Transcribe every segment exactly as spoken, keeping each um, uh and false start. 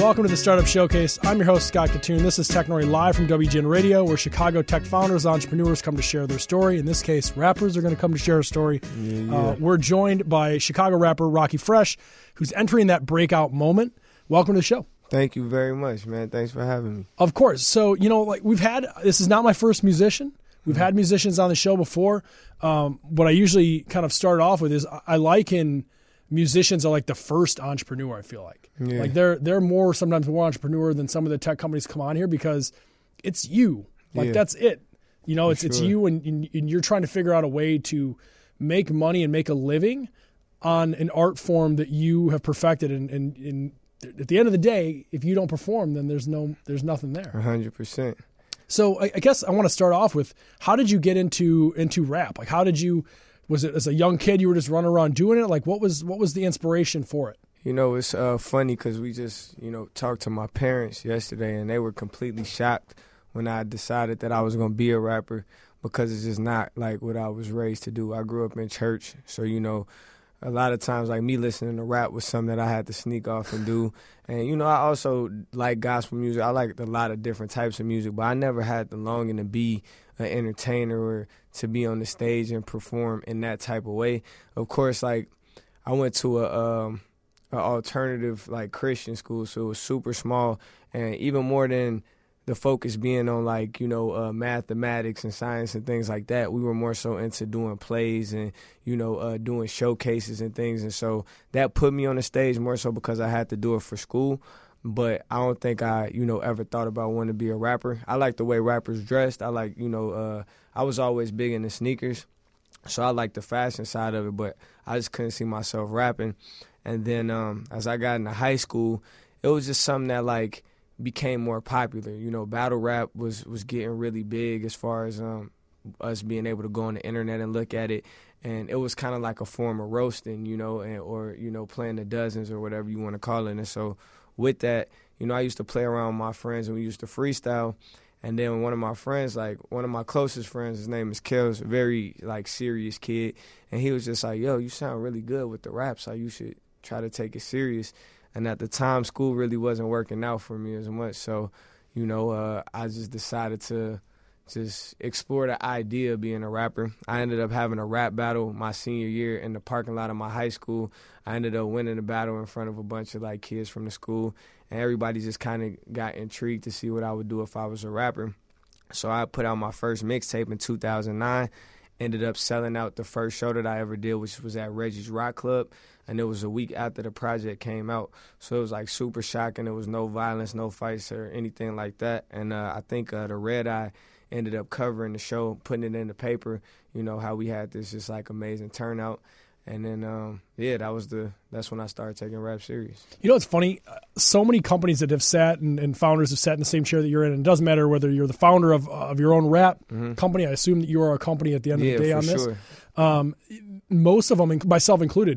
welcome to the Startup Showcase. I'm your host, Scott Katoon. This is Technori live from W G N Radio, where Chicago tech founders, entrepreneurs come to share their story. In this case, rappers are going to come to share a story. Yeah, yeah. Uh, we're joined by Chicago rapper Rocky Fresh, who's entering that breakout moment. Welcome to the show. Thank you very much, man. Thanks for having me. Of course. So, you know, like we've had, this is not my first musician. We've had musicians on the show before. Um, what I usually kind of start off with is I liken musicians are like the first entrepreneur, I feel like. Yeah. Like they're they're more, sometimes more entrepreneur than some of the tech companies come on here because it's you. Like yeah. that's it. You know, For it's sure. it's you and, and you're trying to figure out a way to make money and make a living on an art form that you have perfected. And, and, and at the end of the day, if you don't perform, then there's no there's nothing there. one hundred percent. So I, I guess I want to start off with, how did you get into into rap? Like, how did you, was it as a young kid you were just running around doing it? Like, what was what was the inspiration for it? You know, it's uh, funny because we just, you know, talked to my parents yesterday, and they were completely shocked when I decided that I was going to be a rapper, because it's just not like what I was raised to do. I grew up in church, so, you know, a lot of times, like, me listening to rap was something that I had to sneak off and do. And, you know, I also like gospel music. I liked a lot of different types of music, but I never had the longing to be an entertainer or to be on the stage and perform in that type of way. Of course, like, I went to a, um, a alternative, like, Christian school, so it was super small. And even more than the focus being on, like, you know, uh, mathematics and science and things like that, we were more so into doing plays and, you know, uh, doing showcases and things. And so that put me on the stage more so because I had to do it for school. But I don't think I, you know, ever thought about wanting to be a rapper. I like the way rappers dressed. I like, you know, uh, I was always big into sneakers. So I like the fashion side of it, but I just couldn't see myself rapping. And then um, as I got into high school, it was just something that, like, became more popular. You know, battle rap was, was getting really big as far as um, us being able to go on the internet and look at it. And it was kind of like a form of roasting, you know, and, or, you know, playing the dozens or whatever you want to call it. And so with that, you know, I used to play around with my friends and we used to freestyle. And then one of my friends, like one of my closest friends, his name is Kels, a very, like, serious kid. And he was just like, yo, you sound really good with the rap, so you should try to take it serious. And at the time, school really wasn't working out for me as much. So, you know, uh, I just decided to just explore the idea of being a rapper. I ended up having a rap battle my senior year in the parking lot of my high school. I ended up winning the battle in front of a bunch of, like, kids from the school. And everybody just kind of got intrigued to see what I would do if I was a rapper. So I put out my first mixtape in two thousand nine. Ended up selling out the first show that I ever did, which was at Reggie's Rock Club. And it was a week after the project came out. So it was, like, super shocking. There was no violence, no fights or anything like that. And uh, I think uh, the Red Eye ended up covering the show, putting it in the paper, you know, how we had this just, like, amazing turnout. And then, um, yeah, that was the that's when I started taking rap serious. You know, it's funny. So many companies that have sat and, and founders have sat in the same chair that you're in. And it doesn't matter whether you're the founder of of your own rap mm-hmm. company. I assume that you are a company at the end yeah, of the day for on this. Sure. Um, most of them, myself included,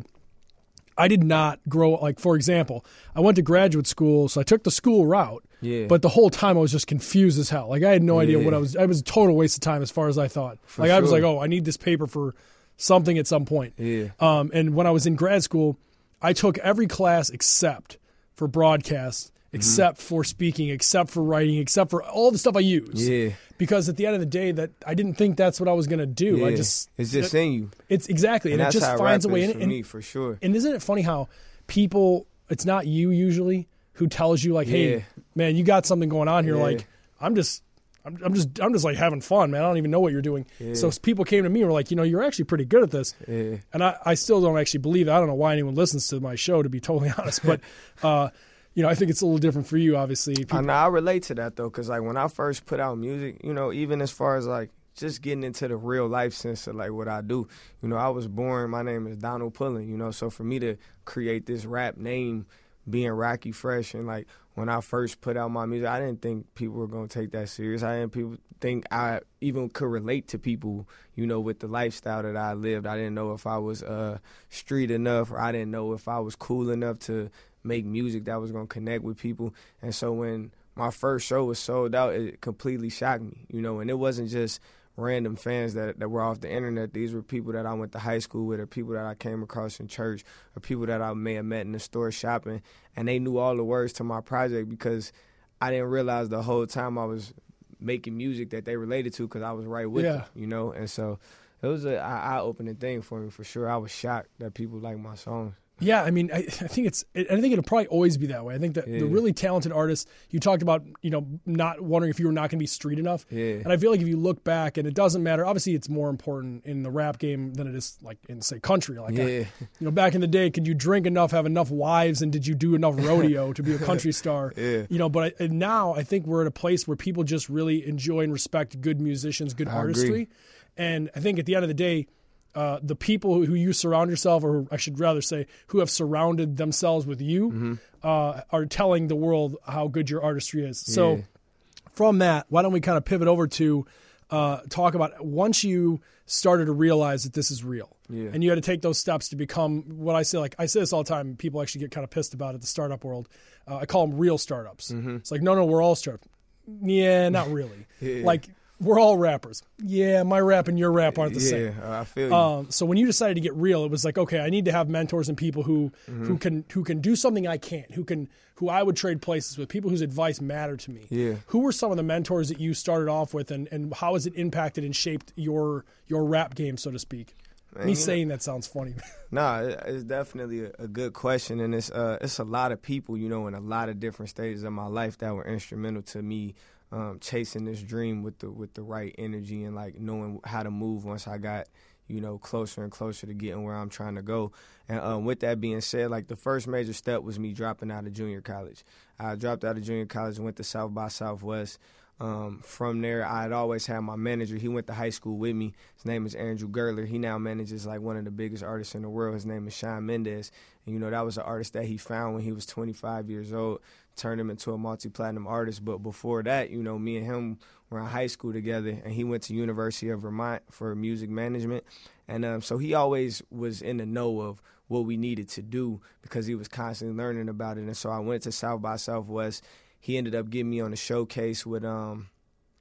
I did not grow, like, for example, I went to graduate school, so I took the school route. Yeah. But the whole time I was just confused as hell. Like, I had no yeah. idea what I was. It was a total waste of time as far as I thought. For like, sure. I was like, oh, I need this paper for something at some point. Yeah. Um, and when I was in grad school, I took every class except for broadcast, except mm-hmm. for speaking, except for writing, except for all the stuff I use. Yeah. Because at the end of the day, that I didn't think that's what I was going to do. Yeah. I just it's just it, in you. It's exactly, and, and it just finds a way in for it. And, me, for sure. And isn't it funny how people? It's not you usually who tells you, like, hey, yeah. man, you got something going on here. Yeah. Like, I'm just. I'm, I'm just, I'm just like having fun, man. I don't even know what you're doing. Yeah. So people came to me and were like, you know, you're actually pretty good at this. Yeah. And I, I still don't actually believe it. I don't know why anyone listens to my show, to be totally honest. But, uh, you know, I think it's a little different for you, obviously. People- I know, I relate to that, though, because, like, when I first put out music, you know, even as far as, like, just getting into the real life sense of, like, what I do. You know, I was born, my name is Donald Pullen, you know, so for me to create this rap name, being Rocky Fresh, and, like, when I first put out my music, I didn't think people were going to take that serious. I didn't people think I even could relate to people, you know, with the lifestyle that I lived. I didn't know if I was uh, street enough, or I didn't know if I was cool enough to make music that was going to connect with people. And so when my first show was sold out, it completely shocked me, you know, and it wasn't just random fans that, that were off the internet. These were people that I went to high school with, or people that I came across in church, or people that I may have met in the store shopping, and they knew all the words to my project because I didn't realize the whole time I was making music that they related to because I was right with Yeah. them, you know? And so it was an eye-opening thing for me, for sure. I was shocked that people like my songs. Yeah, I mean, I, I think it's. I think it'll probably always be that way. I think that Yeah. the really talented artists, you talked about, you know, not wondering if you were not going to be street enough. Yeah. And I feel like if you look back, and it doesn't matter. Obviously, it's more important in the rap game than it is like in say country. Like, Yeah. I, you know, back in the day, could you drink enough, have enough wives, and did you do enough rodeo to be a country star? Yeah. You know, but I, and now I think we're at a place where people just really enjoy and respect good musicians, good I artistry, agree. and I think at the end of the day. Uh, the people who, who you surround yourself, or I should rather say, who have surrounded themselves with you, Mm-hmm. uh, are telling the world how good your artistry is. So, Yeah. from that, why don't we kind of pivot over to uh, talk about once you started to realize that this is real, Yeah. and you had to take those steps to become what I say. Like I say this all the time, people actually get kind of pissed about it. The startup world, uh, I call them real startups. Mm-hmm. It's like, no, no, we're all startups. Yeah, not really. Yeah. Like we're all rappers. Yeah, my rap and your rap aren't the yeah, same. I feel you. Um, so when you decided to get real, it was like, okay, I need to have mentors and people who Mm-hmm. who can who can do something I can't, who can who I would trade places with, people whose advice matter to me. Yeah. Who were some of the mentors that you started off with, and, and how has it impacted and shaped your your rap game, so to speak? Man, Me you know- saying that sounds funny. Nah, it- it's definitely a, a good question, and it's uh, it's a lot of people, you know, in a lot of different stages of my life that were instrumental to me um, chasing this dream with the with the right energy and like knowing how to move once I got, you know, closer and closer to getting where I'm trying to go. And um, with that being said, like the first major step was me dropping out of junior college. I dropped out of junior college and went to South by Southwest. Um, from there, I had always had my manager. He went to high school with me. His name is Andrew Gerler. He now manages like one of the biggest artists in the world. His name is Shawn Mendes. And, you know, that was an artist that he found when he was twenty-five years old, turned him into a multi-platinum artist. But before that, you know, me and him were in high school together, and he went to University of Vermont for music management. And um, so he always was in the know of what we needed to do because he was constantly learning about it. And so I went to South by Southwest. He ended up getting me on a showcase with, um,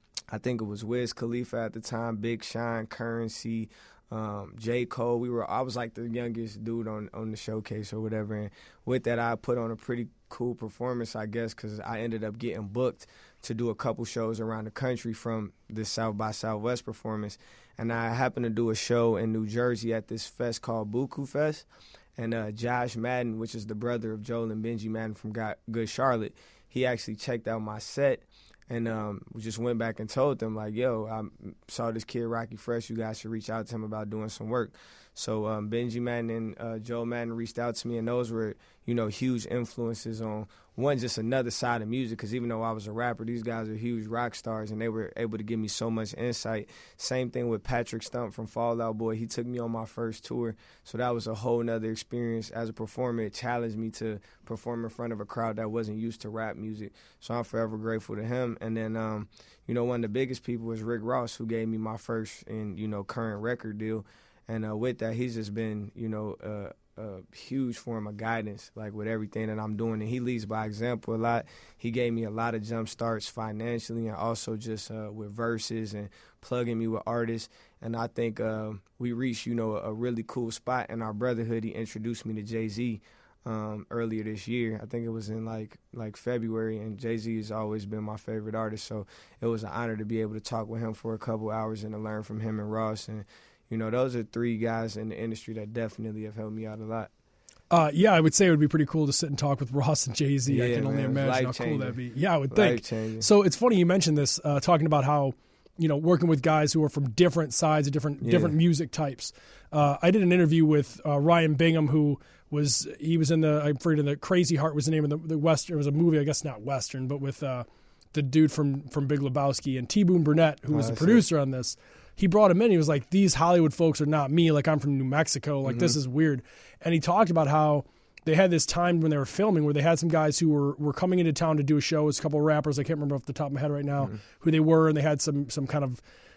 I think it was Wiz Khalifa at the time, Big Sean, Currency, um, J. Cole. We were, I was like the youngest dude on, on the showcase or whatever. And with that, I put on a pretty cool performance, I guess, because I ended up getting booked to do a couple shows around the country from this South by Southwest performance. And I happened to do a show in New Jersey at this fest called Buku Fest. And uh, Josh Madden, which is the brother of Joel and Benji Madden from Got Good Charlotte, he actually checked out my set, and um, we just went back and told them, like, yo, I saw this kid, Rocky Fresh. You guys should reach out to him about doing some work. So um, Benji Madden and uh, Joel Madden reached out to me, and those were, you know, huge influences on, one, just another side of music, because even though I was a rapper, these guys are huge rock stars, and they were able to give me so much insight. Same thing with Patrick Stump from Fall Out Boy. He took me on my first tour, so that was a whole nother experience as a performer. It challenged me to perform in front of a crowd that wasn't used to rap music, so I'm forever grateful to him. And then, um, you know, one of the biggest people was Rick Ross, who gave me my first and, you know, current record deal. And uh, with that, he's just been, you know, uh, a huge form of guidance, like with everything that I'm doing. And he leads by example a lot. He gave me a lot of jump starts financially and also just uh, with verses and plugging me with artists. And I think uh, we reached, you know, a really cool spot in our brotherhood. He introduced me to Jay-Z um, earlier this year. I think it was in like like February, and Jay-Z has always been my favorite artist. So it was an honor to be able to talk with him for a couple hours and to learn from him and Ross. And you know, those are three guys in the industry that definitely have helped me out a lot. Uh, yeah, I would say it would be pretty cool to sit and talk with Ross and Jay-Z. Yeah, I can only man, imagine how life-changing. cool that'd be. Yeah, I would think. Life-changing. So it's funny you mentioned this, uh, talking about how, you know, working with guys who are from different sides of different Yeah. different music types. Uh, I did an interview with uh, Ryan Bingham, who was he was in the I'm afraid in the Crazy Heart was the name of the, the Western. It was a movie, I guess not Western, but with uh, the dude from from Big Lebowski and T. Boone Burnett, who was Oh, the I see. producer on this. He brought him in. He was like, "These Hollywood folks are not me. Like I'm from New Mexico. Like this is weird." And he talked about how they had this time when they were filming where they had some guys who were, were coming into town to do a show. It was a couple of rappers. I can't remember off the top of my head right now who they were, and they had some some kind of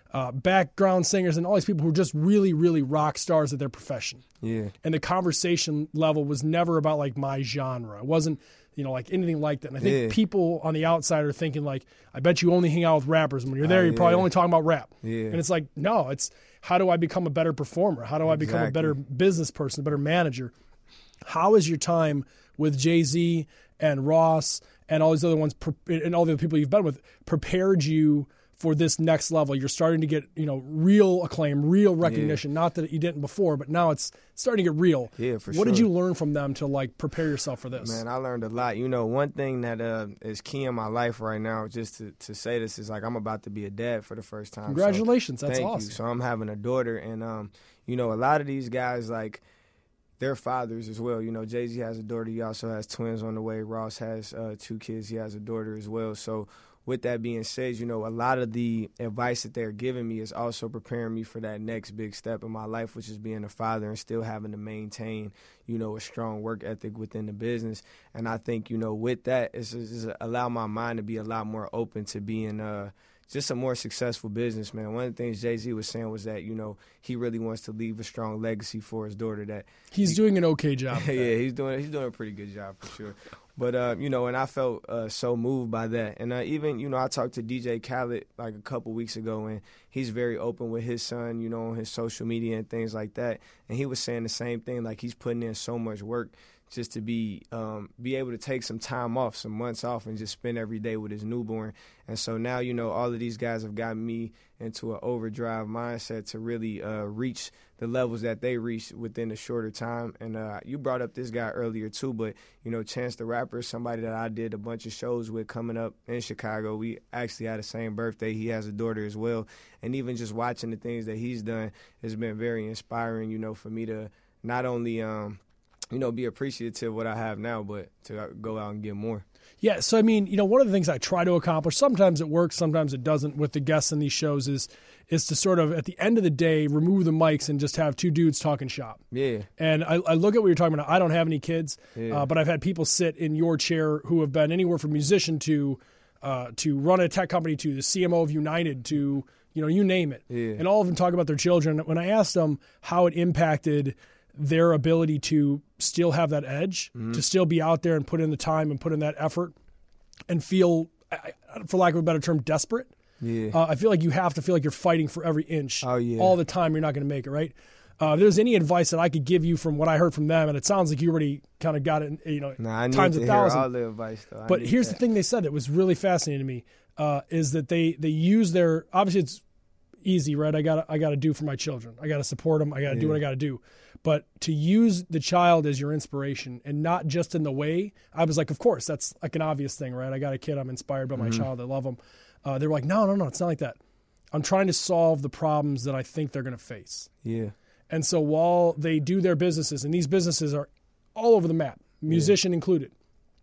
uh, background singers and all these people who are just really, really rock stars at their profession. Yeah. And the conversation level was never about like my genre. It wasn't, you know, like anything like that. And I think Yeah. people on the outside are thinking like, I bet you only hang out with rappers. And when you're there, Oh, you're probably yeah. only talking about rap. Yeah. And it's like, no, it's how do I become a better performer? How do I become a Exactly. better business person, a better manager? How is your time with Jay-Z and Ross and all these other ones pre- and all the other people you've been with prepared you for this next level? You're starting to get, you know, real acclaim, real recognition. Not that you didn't before, but now it's starting to get real. Yeah, for What did sure. you learn from them to like prepare yourself for this? Man, I learned a lot. You know, one thing that uh, is key in my life right now, just to, to say this, is like I'm about to be a dad for the first time. So Congratulations, that's thank awesome. you. So I'm having a daughter, and um, you know, a lot of these guys like they're fathers as well. You know, Jay-Z has a daughter. He also has twins on the way. Ross has uh, two kids. He has a daughter as well. So with that being said, you know, a lot of the advice that they're giving me is also preparing me for that next big step in my life, which is being a father and still having to maintain, you know, a strong work ethic within the business. And I think, you know, with that, it's, it's allow my mind to be a lot more open to being uh, just a more successful businessman. One of the things Jay-Z was saying was that, you know, he really wants to leave a strong legacy for his daughter. That He's he, doing an okay job. yeah, he's doing he's doing a pretty good job for sure. But, uh, you know, and I felt uh, so moved by that. And uh, even, you know, I talked to D J Khaled like a couple weeks ago, and he's very open with his son, you know, on his social media and things like that. And he was saying the same thing, like he's putting in so much work just to be um, be able to take some time off, some months off, and just spend every day with his newborn. And so now, you know, all of these guys have gotten me into an overdrive mindset to really uh, reach the levels that they reached within a shorter time. And uh, you brought up this guy earlier too, but, you know, Chance the Rapper is somebody that I did a bunch of shows with coming up in Chicago. We actually had the same birthday. He has a daughter as well. And even just watching the things that he's done has been very inspiring, you know, for me to not only um, – you know, be appreciative of what I have now, but to go out and get more. Yeah, so I mean, you know, one of the things I try to accomplish, sometimes it works, sometimes it doesn't with the guests in these shows is is to sort of, at the end of the day, remove the mics and just have two dudes talking shop. Yeah. And I, I look at what you're talking about. I don't have any kids, Yeah. uh, but I've had people sit in your chair who have been anywhere from musician to uh, to run a tech company to the C M O of United to, you know, you name it. Yeah. And all of them talk about their children. When I asked them how it impacted their ability to still have that edge, Mm-hmm. to still be out there and put in the time and put in that effort and feel, I- I- for lack of a better term, desperate. Yeah. Uh, I feel like you have to feel like you're fighting for every inch. Oh, yeah. All the time, you're not going to make it, right? Uh, if there's any advice that I could give you from what I heard from them, and it sounds like you already kind of got it, you know, Nah, I need times to a hear thousand. all the advice, though. I But need here's that. the thing they said that was really fascinating to me, uh, is that they they use their, obviously it's easy, right? I got I got to do for my children. I got to support them. I got to do what I got to do. But to use the child as your inspiration and not just in the way, I was like, of course, that's like an obvious thing, right? I got a kid. I'm inspired by my Mm-hmm. child. I love them. Uh, they were like, no, no, no, it's not like that. I'm trying to solve the problems that I think they're going to face. Yeah. And so while they do their businesses, and these businesses are all over the map, musician included,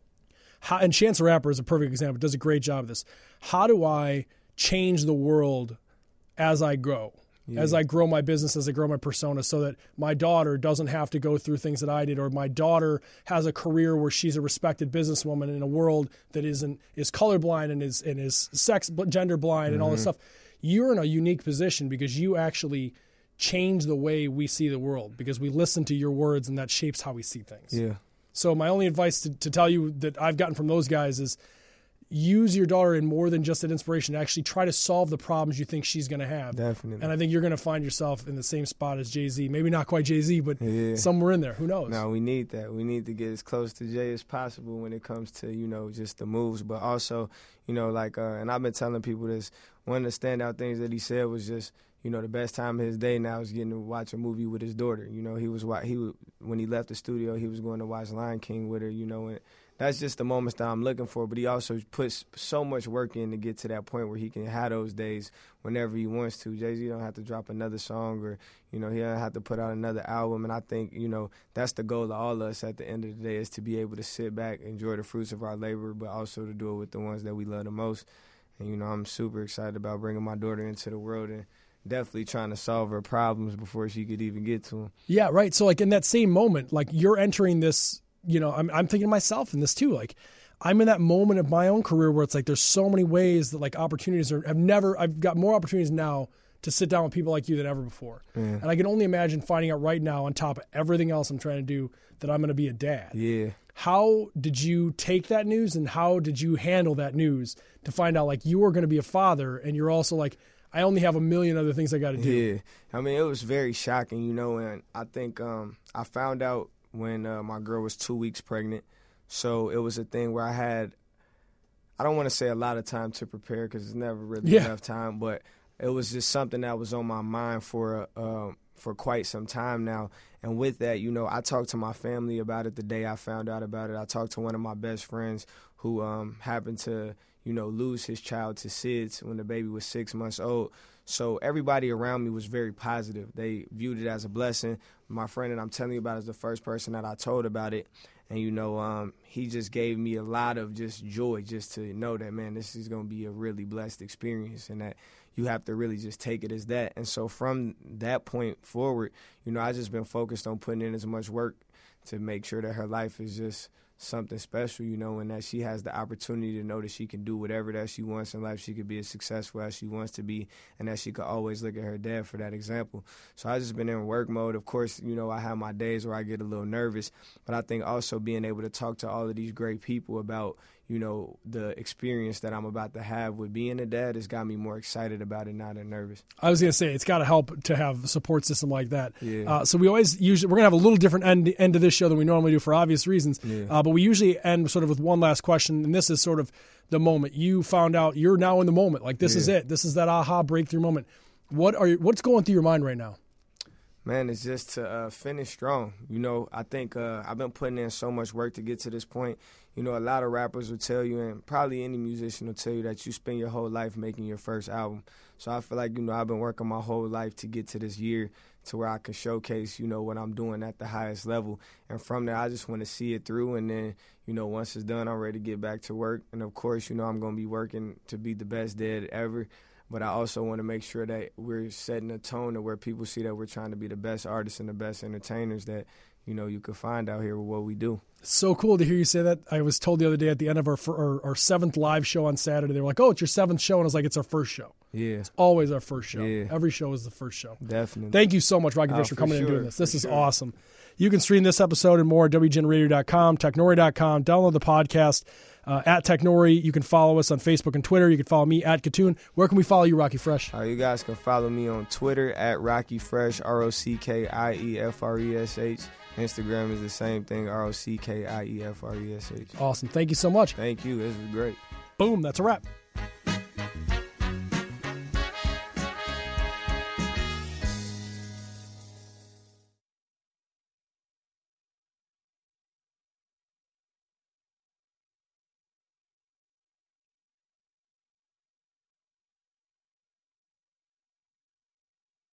how, and Chance the Rapper is a perfect example, does a great job of this. How do I change the world as I grow, Yeah. as I grow my business, as I grow my persona, so that my daughter doesn't have to go through things that I did, or my daughter has a career where she's a respected businesswoman in a world that isn't is colorblind and is and is sex gender blind and all this stuff. You're in a unique position because you actually change the way we see the world because we listen to your words and that shapes how we see things. Yeah. So my only advice to, to tell you that I've gotten from those guys is use your daughter in more than just an inspiration. Actually try to solve the problems you think she's going to have. Definitely. And I think you're going to find yourself in the same spot as Jay-Z. Maybe not quite Jay-Z, but Yeah. somewhere in there. Who knows? No, we need that. We need to get as close to Jay as possible when it comes to, you know, just the moves. But also, you know, like, uh, and I've been telling people this, one of the standout things that he said was just, you know, the best time of his day now is getting to watch a movie with his daughter. You know, he was, he was when he left the studio, he was going to watch Lion King with her, you know, and that's just the moments that I'm looking for. But he also puts so much work in to get to that point where he can have those days whenever he wants to. Jay-Z don't have to drop another song or, you know, he don't have to put out another album. And I think, you know, that's the goal of all of us at the end of the day is to be able to sit back, enjoy the fruits of our labor, but also to do it with the ones that we love the most. And, you know, I'm super excited about bringing my daughter into the world and definitely trying to solve her problems before she could even get to them. Yeah, right. So like in that same moment, like you're entering this, you know, I'm, I'm thinking to myself in this too, like I'm in that moment of my own career where it's like there's so many ways that like opportunities are, have never, I've got more opportunities now to sit down with people like you than ever before. Yeah. And I can only imagine finding out right now, on top of everything else I'm trying to do, that I'm going to be a dad. Yeah. How did you take that news, and how did you handle that news to find out like you are going to be a father, and you're also like, I only have a million other things I got to do? Yeah. I mean, it was very shocking, you know, and I think um, I found out when uh, my girl was two weeks pregnant. So it was a thing where I had, I don't want to say a lot of time to prepare because it's never really Yeah. enough time, but it was just something that was on my mind for a, uh, for quite some time now. And with that, you know, I talked to my family about it the day I found out about it. I talked to one of my best friends who um, happened to, you know, lose his child to SIDS when the baby was six months old. So everybody around me was very positive. They viewed it as a blessing. My friend that I'm telling you about is the first person that I told about it. And, you know, um, he just gave me a lot of just joy just to know that, man, this is going to be a really blessed experience and that you have to really just take it as that. And so from that point forward, you know, I just been focused on putting in as much work to make sure that her life is just something special, you know, and that she has the opportunity to know that she can do whatever that she wants in life. She could be as successful as she wants to be, and that she could always look at her dad for that example. So I just been in work mode. Of course, you know, I have my days where I get a little nervous, but I think also being able to talk to all of these great people about, you know, the experience that I'm about to have with being a dad has got me more excited about it, not as nervous. I was going to say, it's got to help to have a support system like that. Yeah. Uh, so we always usually, we're going to have a little different end, end to this show than we normally do for obvious reasons. Yeah. Uh, but we usually end sort of with one last question. And this is sort of the moment you found out you're now in the moment. Like this Yeah. is it. This is that aha breakthrough moment. What are you, what's going through your mind right now? Man, it's just to uh, finish strong. You know, I think uh, I've been putting in so much work to get to this point. You know, a lot of rappers will tell you, and probably any musician will tell you, that you spend your whole life making your first album. So I feel like, you know, I've been working my whole life to get to this year to where I can showcase, you know, what I'm doing at the highest level. And from there, I just want to see it through. And then, you know, once it's done, I'm ready to get back to work. And, of course, you know, I'm going to be working to be the best dad ever. But I also want to make sure that we're setting a tone to where people see that we're trying to be the best artists and the best entertainers that, you know, you could find out here with what we do. It's so cool to hear you say that. I was told the other day at the end of our, our, our seventh live show on Saturday, they were like, oh, it's your seventh show. And I was like, it's our first show. Yeah. It's always our first show. Yeah. Every show is the first show. Definitely. Thank you so much, Rocky Oh, Fresh, for for coming in and sure, doing this. This for is sure. awesome. You can stream this episode and more at W G N radio dot com, technori dot com. Download the podcast uh, at Technori. You can follow us on Facebook and Twitter. You can follow me at Katoon. Where can we follow you, Rocky Fresh? Uh, you guys can follow me on Twitter at Rocky Fresh, R O C K I E F R E S H. Instagram is the same thing, R O C K I E F R E S H. Awesome. Thank you so much. Thank you. This was great. Boom. That's a wrap.